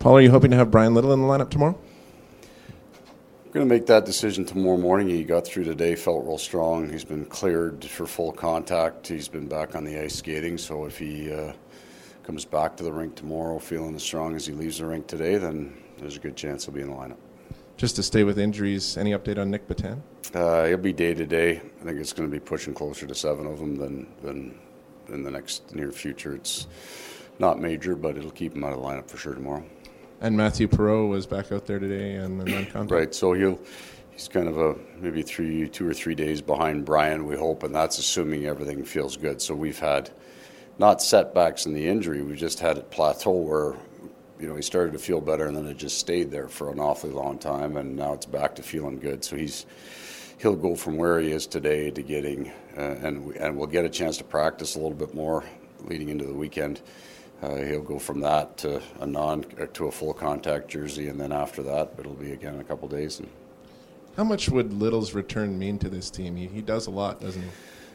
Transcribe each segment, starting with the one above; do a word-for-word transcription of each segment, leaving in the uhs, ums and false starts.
Paul, are you hoping to have Brian Little in the lineup tomorrow? I'm going to make that decision tomorrow morning. He got through today, felt real strong. He's been cleared for full contact. He's been back on the ice skating. So if he uh, comes back to the rink tomorrow feeling as strong as he leaves the rink today, then there's a good chance he'll be in the lineup. Just to stay with injuries, any update on Nick Batan? Uh, he'll be day to day. I think it's going to be pushing closer to seven of them than, than in the next near future. It's not major, but it'll keep him out of the lineup for sure tomorrow. And Matthew Perreault was back out there today and non-contact. Right, so he'll he's kind of a maybe three, two or three days behind Brian, we hope, and that's assuming everything feels good. So we've had not setbacks in the injury, we just had it plateau where, you know, he started to feel better and then it just stayed there for an awfully long time, and now it's back to feeling good. So he's he'll go from where he is today to getting, uh, and we, and we'll get a chance to practice a little bit more leading into the weekend. Uh, he'll go from that to a non to a full contact jersey, and then after that, it'll be again a couple days. And how much would Little's return mean to this team? He, he does a lot, doesn't he?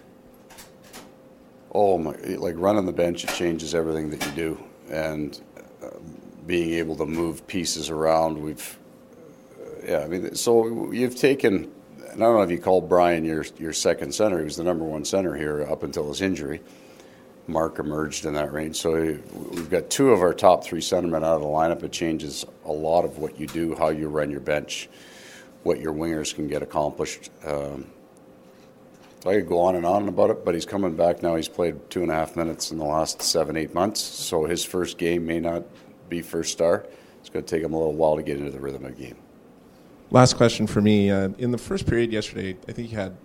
Oh my! Like running the bench, it changes everything that you do, and uh, being able to move pieces around. We've, uh, yeah, I mean, so you've taken. I don't know if you call Brian your your second center. He was the number one center here up until his injury. Mark emerged in that range. So we've got two of our top three centermen out of the lineup. It changes a lot of what you do, how you run your bench, what your wingers can get accomplished. Um, so I could go on and on about it, but he's coming back now. He's played two and a half minutes in the last seven, eight months. So his first game may not be first star. It's going to take him a little while to get into the rhythm of the game. Last question for me. Uh, in the first period yesterday, I think he had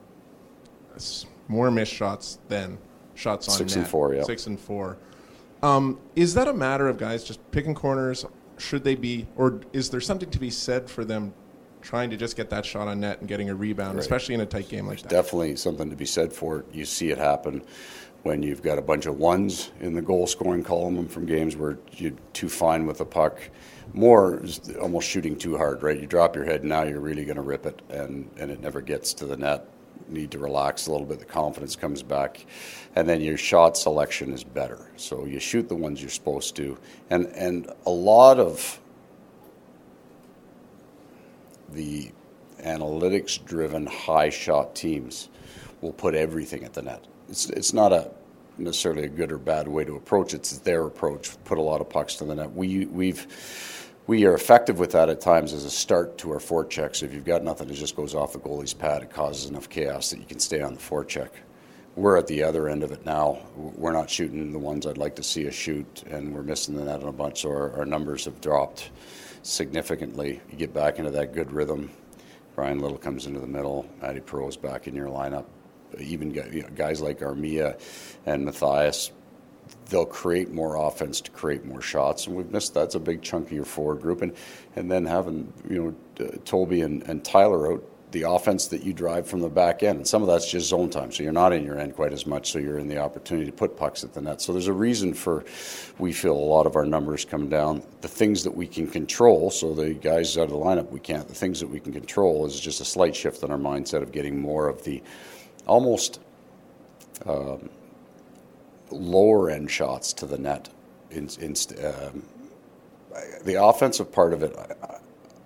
more missed shots than shots on Six net. and four, yeah. Six and four. Um, is that a matter of guys just picking corners? Should they be, or is there something to be said for them trying to just get that shot on net and getting a rebound, right. especially in a tight game like There's that? Definitely something to be said for it. You see it happen when you've got a bunch of ones in the goal-scoring column from games where you're too fine with the puck. More is almost shooting too hard, right? You drop your head, now you're really going to rip it, and, and it never gets to the net. Need to relax a little bit, the confidence comes back, and then your shot selection is better. So you shoot the ones you're supposed to, and and a lot of the analytics-driven high shot teams will put everything at the net. It's it's not a necessarily a good or bad way to approach it. It's their approach. Put a lot of pucks to the net. We we've We are effective with that at times as a start to our forecheck. So if you've got nothing, it just goes off the goalie's pad. It causes enough chaos that you can stay on the forecheck. We're at the other end of it now. We're not shooting the ones I'd like to see us shoot, and we're missing the net on a bunch, so our, our numbers have dropped significantly. You get back into that good rhythm. Brian Little comes into the middle. Matty Perreault's back in your lineup. Even guys like Armia and Matthias, they'll create more offense to create more shots, and we've missed that's a big chunk of your forward group. And and then having you know uh, Toby and, and Tyler out, the offense that you drive from the back end, and some of that's just zone time, so you're not in your end quite as much, so you're in the opportunity to put pucks at the net. So there's a reason for we feel a lot of our numbers come down. The things that we can control, so the guys out of the lineup we can't. The things that we can control is just a slight shift in our mindset of getting more of the almost. Um, lower end shots to the net. In, in, um, the offensive part of it, I, I,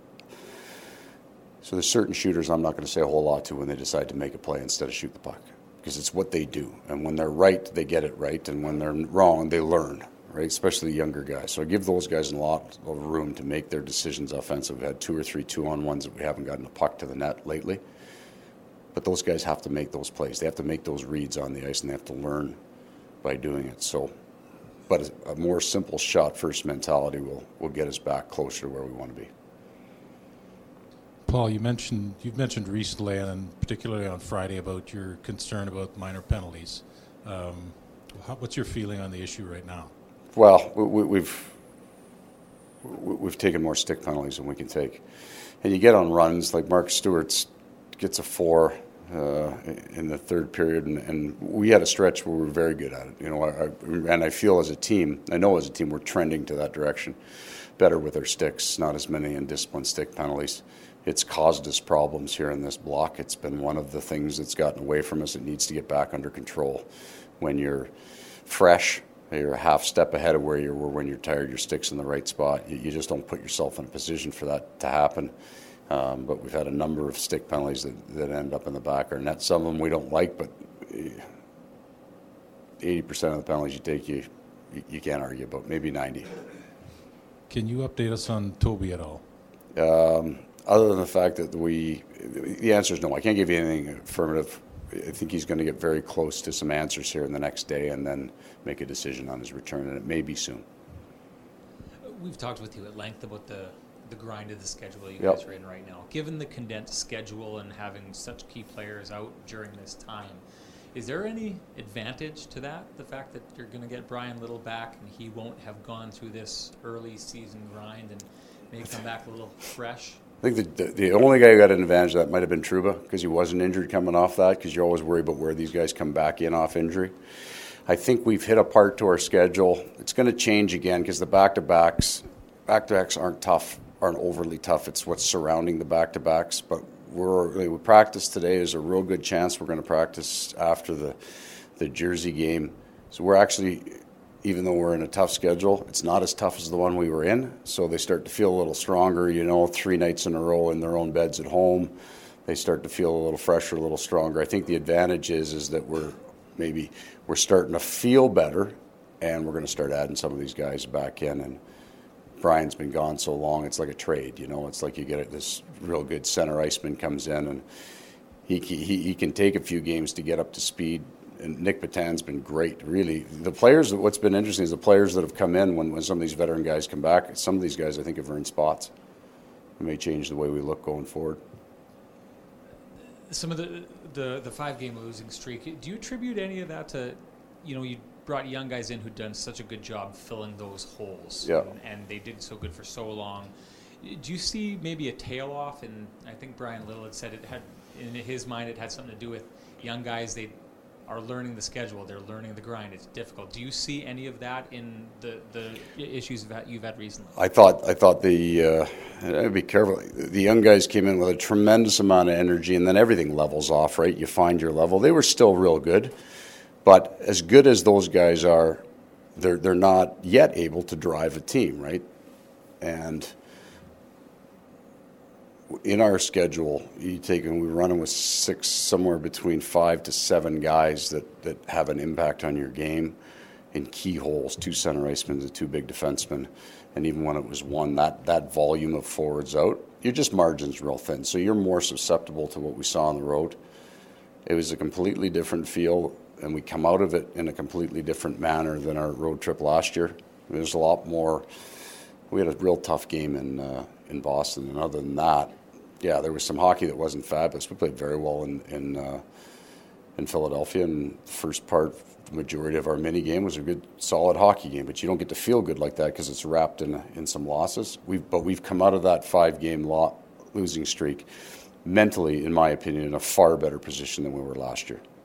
so there's certain shooters I'm not going to say a whole lot to when they decide to make a play instead of shoot the puck, because it's what they do, and when they're right they get it right, and when they're wrong they learn, right? Especially the younger guys. So I give those guys a lot of room to make their decisions offensive. We've had two or three two on ones that we haven't gotten a puck to the net lately, but those guys have to make those plays. They have to make those reads on the ice, and they have to learn by doing it. So, but a more simple shot first mentality will will get us back closer to where we want to be. Paul, you mentioned you've mentioned recently, and particularly on Friday, about your concern about minor penalties. Um, how, what's your feeling on the issue right now? Well, we, we, we've we've taken more stick penalties than we can take, and you get on runs like Mark Stewart's gets a four. Uh, in the third period, and, and we had a stretch where we were very good at it. You know, I, I, and I feel as a team, I know as a team, we're trending to that direction. Better with our sticks, not as many undisciplined stick penalties. It's caused us problems here in this block. It's been one of the things that's gotten away from us. It needs to get back under control. When you're fresh you're a half step ahead of where you were when you're tired, your stick's in the right spot. You, you just don't put yourself in a position for that to happen. Um, but we've had a number of stick penalties that, that end up in the back of our net. Some of them we don't like, but eighty percent of the penalties you take, you, you, you can't argue about, maybe ninety. Can you update us on Toby at all? Um, other than the fact that we, the answer is no. I can't give you anything affirmative. I think he's going to get very close to some answers here in the next day and then make a decision on his return, and it may be soon. We've talked with you at length about the, the grind of the schedule you Yep. guys are in right now. Given the condensed schedule and having such key players out during this time, is there any advantage to that? The fact that you're going to get Brian Little back and he won't have gone through this early season grind and may come back a little fresh? I think the, the, the only guy who got an advantage of that might have been Trouba, because he wasn't injured coming off that, because you're always worried about where these guys come back in off injury. I think we've hit a part to our schedule. It's going to change again, because the back-to-backs, back-to-backs aren't tough, aren't overly tough. It's what's surrounding the back-to-backs. But we're, we practice today. There's a real good chance we're going to practice after the, the Jersey game. So we're actually, even though we're in a tough schedule, it's not as tough as the one we were in. So they start to feel a little stronger, you know, three nights in a row in their own beds at home. They start to feel a little fresher, a little stronger. I think the advantage is, is that we're maybe we're starting to feel better, and we're going to start adding some of these guys back in. And Brian's been gone so long, it's like a trade, you know. It's like you get this real good center iceman comes in, and he he, he can take a few games to get up to speed. And Nick Batan's been great, really. The players, what's been interesting is the players that have come in when, when some of these veteran guys come back, some of these guys I think have earned spots. It may change the way we look going forward. Some of the, the, the five-game losing streak, do you attribute any of that to, you know, you brought young guys in who'd done such a good job filling those holes, yeah. and, and they did so good for so long. Do you see maybe a tail off? And I think Brian Little had said it had, in his mind, it had something to do with young guys. They are learning the schedule. They're learning the grind. It's difficult. Do you see any of that in the, the issues that you've had recently? I thought I thought the uh, I'd be careful. The young guys came in with a tremendous amount of energy, and then everything levels off. Right, you find your level. They were still real good, but as good as those guys are, they're they're not yet able to drive a team. Right, and in our schedule, you take and we're running with six, somewhere between five to seven guys that, that have an impact on your game in key holes, two center icemen and two big defensemen. And even when it was one, that, that volume of forwards out, your just margin's real thin. So you're more susceptible to what we saw on the road. It was a completely different feel, and we come out of it in a completely different manner than our road trip last year. There's a lot more. We had a real tough game in uh, in Boston, and other than that, yeah, there was some hockey that wasn't fabulous. We played very well in in, uh, in Philadelphia, and the first part, the majority of our mini game was a good, solid hockey game. But you don't get to feel good like that because it's wrapped in in some losses. We've but we've come out of that five-game lo- losing streak mentally, in my opinion, in a far better position than we were last year.